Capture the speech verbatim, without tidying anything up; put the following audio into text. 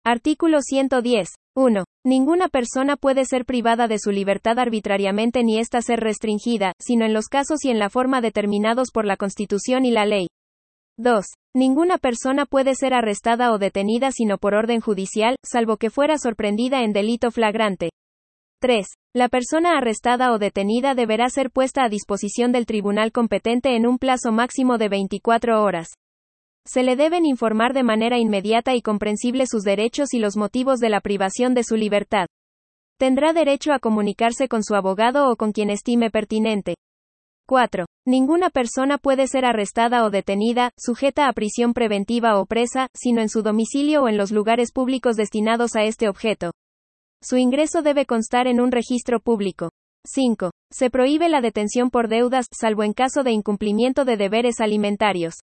Artículo ciento diez. uno. Ninguna persona puede ser privada de su libertad arbitrariamente ni ésta ser restringida, sino en los casos y en la forma determinados por la Constitución y la ley. dos. Ninguna persona puede ser arrestada o detenida sino por orden judicial, salvo que fuera sorprendida en delito flagrante. tres. La persona arrestada o detenida deberá ser puesta a disposición del tribunal competente en un plazo máximo de veinticuatro horas. Se le deben informar de manera inmediata y comprensible sus derechos y los motivos de la privación de su libertad. Tendrá derecho a comunicarse con su abogado o con quien estime pertinente. cuatro. Ninguna persona puede ser arrestada o detenida, sujeta a prisión preventiva o presa, sino en su domicilio o en los lugares públicos destinados a este objeto. Su ingreso debe constar en un registro público. cinco. Se prohíbe la detención por deudas, salvo en caso de incumplimiento de deberes alimentarios.